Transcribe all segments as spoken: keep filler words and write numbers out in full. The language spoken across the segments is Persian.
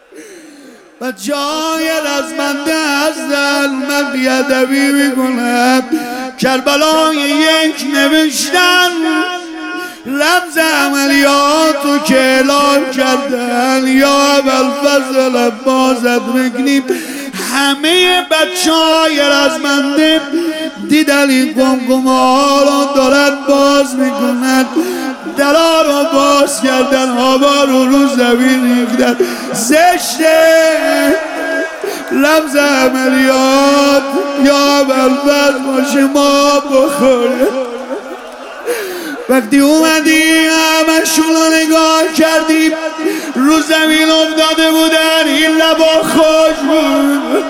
و جای رزمنده از دل من بیادبی میکنم. کربلای یک نوشتن رمز عملیاتو که اعلام کردن یا ابوالفضل عباست بگنیم. همه بچه های رزمنده دیدن این گمگم‌ها رو دارن باز میکنن، درها رو باز کردن، آبا رو رو زمین ریختن. زشته رمز عملیات یا ابوالفضل باشه ما بخوره. وقتی اومدی همشون رو نگاه کردیم رو زمین افتاده بودن، این لبا خوش بود.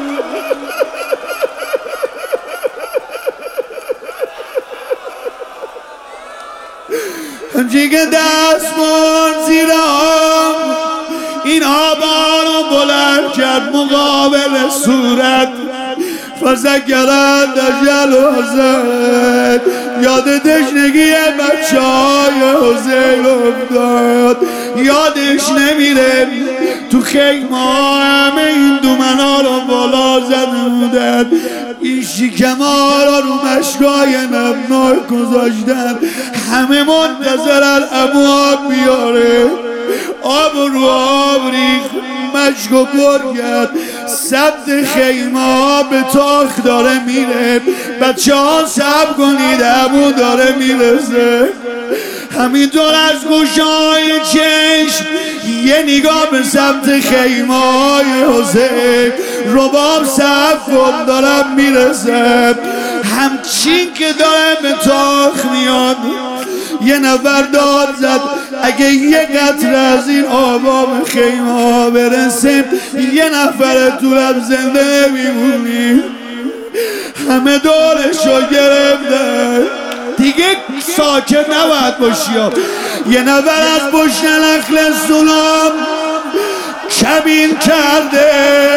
همچی که دست برد زیر آب این آبا رو بلند کرد مقابل صورت. فذکرت اجل حسین، یاد تشنگی بچه های حسین افتاد. یادش نمیره تو خیمه همه این دومنا رو بالا زده بودن، این شکم‌ها رو رو مشکای نمناک گذاشتن. همه منتظرن ابواب بیاره. آب رو آب ریخت، مشک و پر کرد. سمت خیمه ها به تاخ داره میره. بچه ها صبر کنید ابو داره میرسه. همینطور از گوشای چشم یه نگاه به سمت خیمه های حسین. رباب صبر کن دارم میرسه. همچین که داره به تاخ میاد یه نفر داد زد اگه یه قطره از این آبا به خیمه ها برسه یه نفر طولم زنده نمیمونی. همه دورشو گرفتن دیگه ساکت نباید باشی. یه نفر از پشت نخل سلام کمین کرده.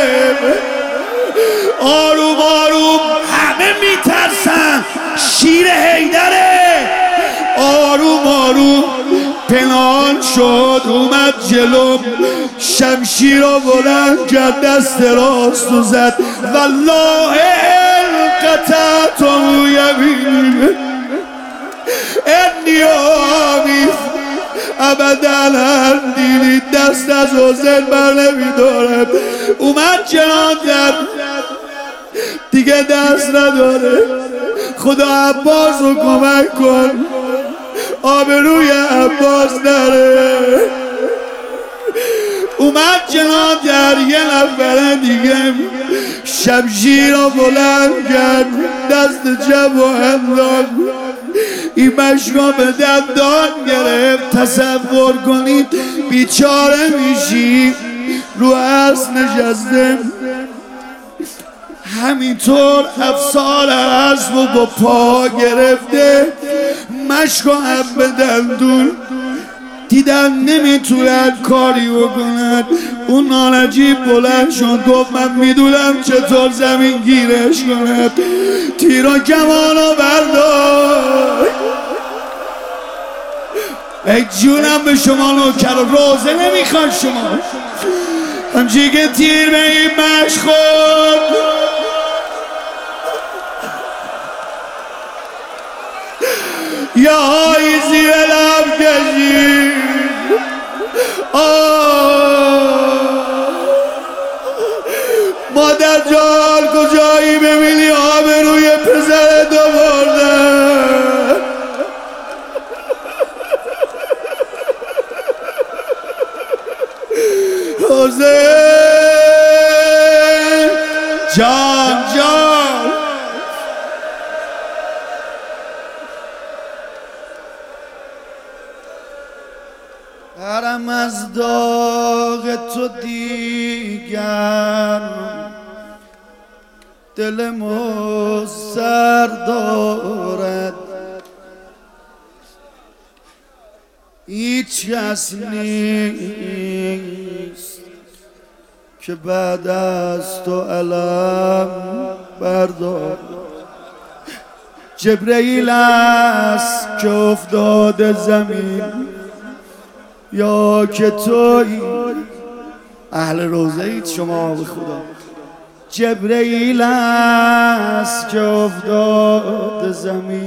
آروم آروم همه میترسن شیر حیدره. آروم آروم پنهان شد اومد جلو، شمشیر رو بلند کرد دست راست و زد والله القطعت و یمین انی آمیز ابدا هر دیلی دست از حسین بر نمیدارم. اومد جنان کرد دیگه دست نداره. خدا عباس رو کمک کن آبروی عباس نره. اومد جناب در یه نفر دیگه شمشیر رو بلند کرد دست جب و انداخت. این مشکا به دندان گرفت. تصور کنید بیچاره میشی رو اسب نشسته همینطور افسار اسب و با پا گرفته مشکا هم به دندون دیدن نمیتونن کاری بکنن. اون نانجیب بلند شد گفت من میدونم چطور زمین گیرش کنم. تیر و کمانو بردار. ای جونم به شما نوکر روزه نمیخوان شما. همچی که تیر به این مشک خورد یا های زیر لب کشید. مادر جان کجایی ببینی آبروی پسر دو برده. حسین جان جان حرم از داغ تو دیگر دل مستر دارد. هیچ کس نیست که بعد از تو علم بردار. جبرئیل است که افتاده زمین یا که تویی اهل روزه اید شما به خدا. جبرئیل است که افتاد زمین،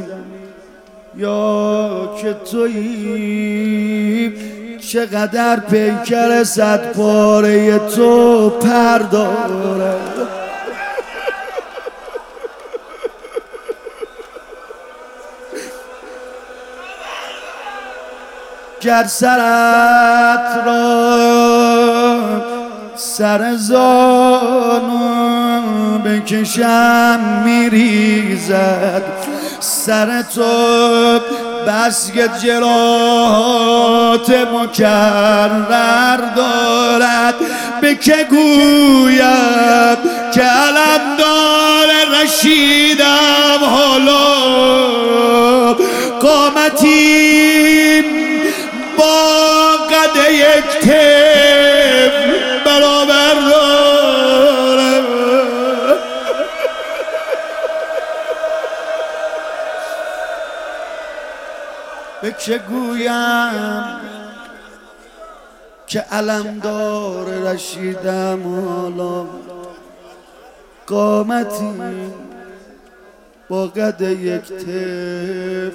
یا که تویی چقدر پیکر صد پاره تو پر داره. گر سرت را سر زانو بکشم میریزد، سر تو بس که جراحات مکرر دارد. به که گویم که علمدار رشیدم، حالا قامتیم با قد یک طفل برابر دارم. به که گویم که علمدار رشیدم، حالا قامتی با قد یک طفل.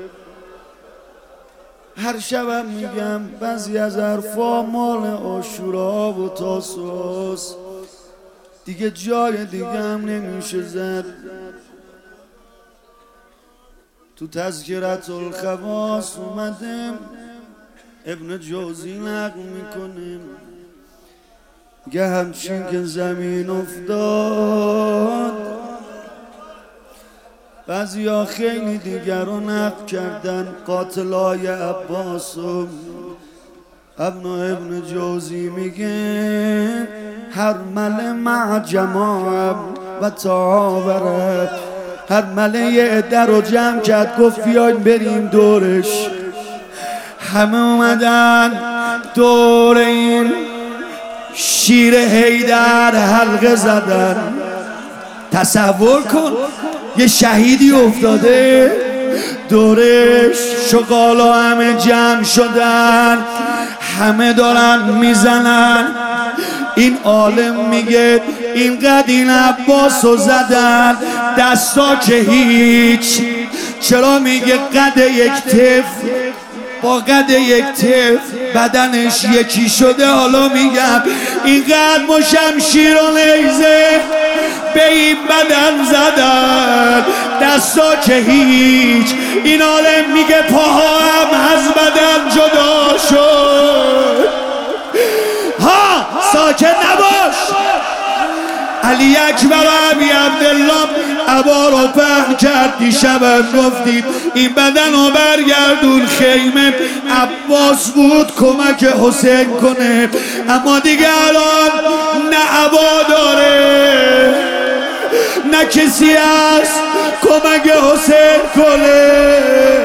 هر شبم میگم بعضی از حرفا مال عاشورا و تاسوس، دیگه جای دیگه هم نمیشه زد. تو تذکرت الخواص اومدم ابن جوزی نقل میکنیم، گه همچین که زمین افتاد بعضی ها خیلی دیگر رو نقل کردن. قاتلای عباس و ابن ابن جوزی میگه هر مل مع جماعم و تعاورت، هر مله یه عده رو جمع کرد گفت بیاین بریم دورش. همه اومدن دور این شیر حیدر حلقه زدن. تصور کن یه شهیدی افتاده دورش، شغالا همه جمع شدن، همه دارن میزنن. این عالم میگه اینقدر این عباسو زدن دستا که هیچ. چرا میگه قد یک طفل با قد یک طفل بدنش یکی شده؟ حالا میگم اینقدر ما شمشیر و نیزه به این بدن زدن دستا که هیچ. این عالم میگه پاها هم از بدن جدا شد. ها ساکت نباش. علی اکبر و ابی عبدالله عبا رو پهن کرد. دیشب گفتید این بدن رو برگردون خیمه. عباس بود کمک حسین کنه، اما دیگه الان نه عبا داره نه کسی هست کمک حسین کنه.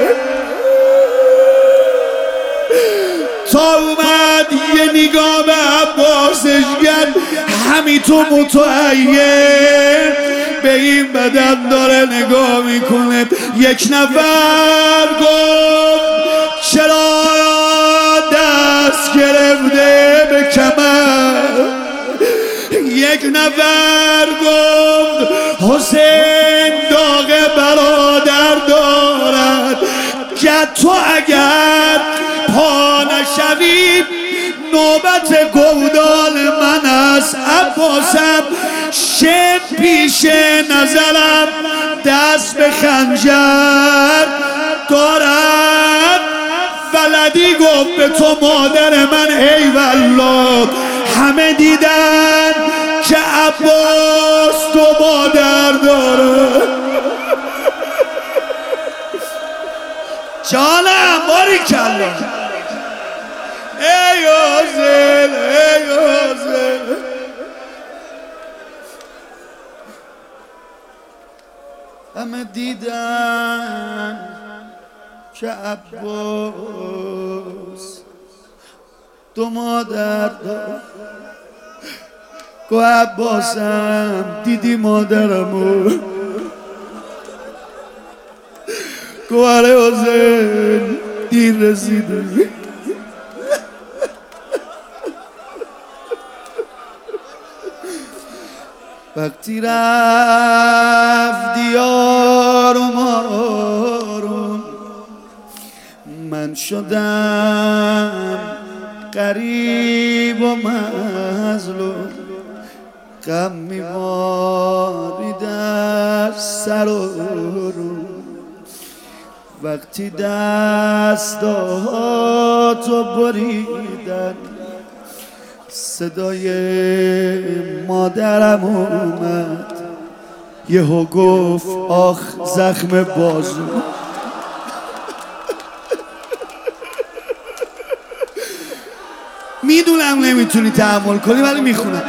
تا اومد یه نگاه به عباسش کرد، همی تو متعین به این بدن داره نگاه میکنه. یک نفر گفت چرا دست گرفته به کمر؟ یک نفر گفت حسین داغ برادر دارد، که تو اگر پا نشوی نوبت گودال من است. عباسم شب پیش نظرم دست به خنجر دارد. ولدی گفت به تو مادر من ای والله. همه دیدن که عباس تو مادر داره. جانم باریکالله. ای حسین ای حسین. همه دیدن که عباس دو مادر دار. گو عباسم دیدی مادرمو؟ گو آره حسین دیر رسیدی. وقتی رفت دیار و مارون من شدم غریب و مظلوم غم می‌بارید از سر و رو وقتی دستاتو بریدن صدای مادرم اومد یهو گفت آخ زخم بازو میدونم نمیتونی تحمل کنی ولی میخونم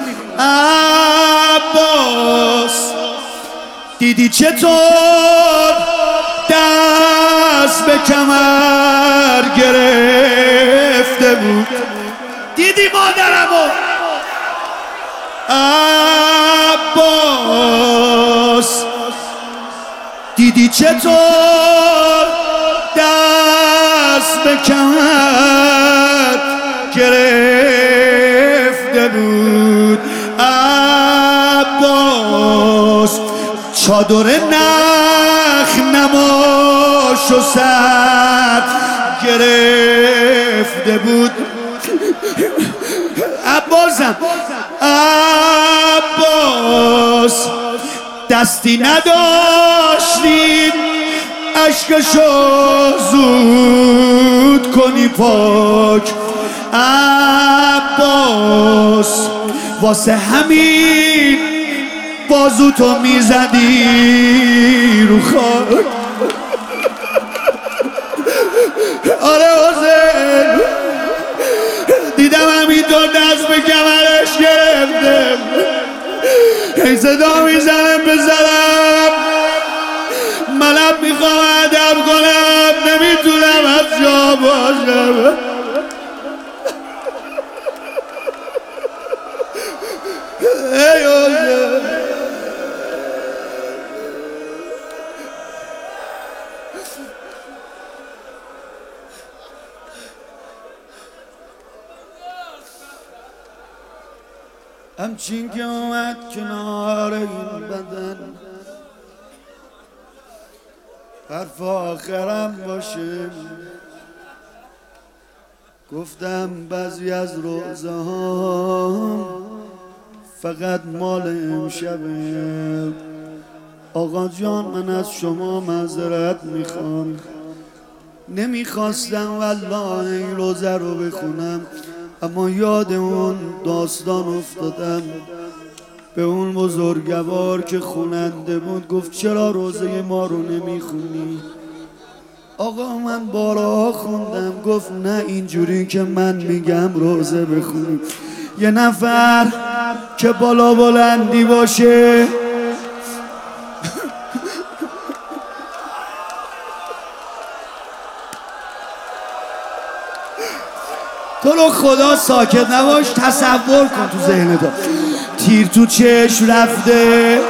عباس دیدی چطور دست به کمر گرفته بود دیدی مادرمو عباس دیدی چطور دست به کمر گرفته بود عباس چادر نخ نماش و سر گرفته بود عباسم عباس دستی نداشتیم عشقشو زود کنی پاک عباس واسه همین بازو تو میزدی رو خاک آره حسین دیدم همینطور دست به کمرش گرفته هی صدا میزنم بزنم منم میخوام ادب کنم نمیتونم از جا باشم ای حسین همچین که اومد کنار این بدن حرف آخرم باشه گفتم بعضی از روزه ها فقط مال امشبه آقا جان من از شما معذرت میخوام نمیخواستم والله این روزه رو بخونم اما یاد اون داستان افتادم به اون بزرگوار که خوننده بود گفت چرا روزه ما رو نمیخونی آقا من بارها خوندم گفت نه اینجوری که من میگم روزه بخونی یه نفر که بالا بلندی باشه تو رو خدا ساکت نباش تصور کن تو ذهنت تیر تو چشم رفته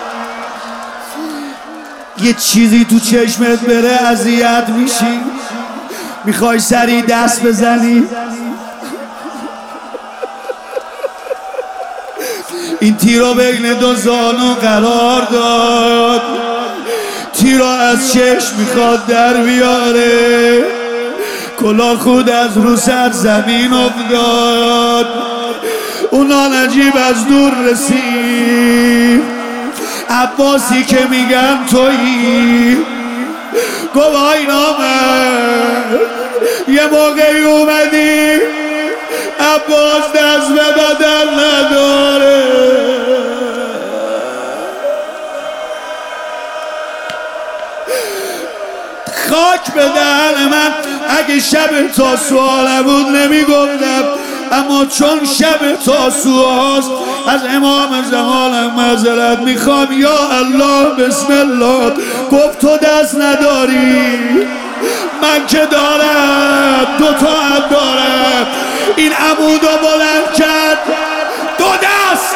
یه چیزی تو چشمت بره اذیت میشی میخوای سری دست بزنی این تیر رو بین دو زانو قرار داد تیر رو از چشم میخواد در بیاره کلاه خود از رو سر زمین افتاد اونا نجیب از دور رسید عباسی که میگم تویی گفت آی نامرد یه موقعی اومدی عباس دست به بدن نداره خاک به دهن من اگه شب تاسوعا نبود نمیگفتم اما چون شب تاسوعاست از امام زمانم معذرت میخوام یا الله بسم الله گفت تو دست نداری من که دارم دو تا هم دارم این عمودو بلند کرد دو دست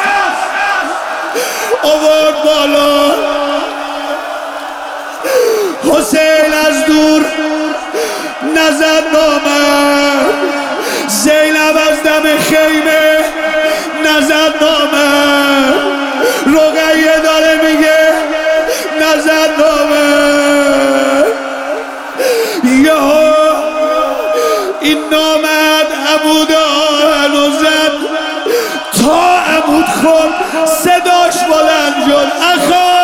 آورد بالا حسین از دور نظر نامد زینب از دم خیمه نظر نامد این نامد عمود آهنو زد تا عمود خورد صداش بلند شد اخا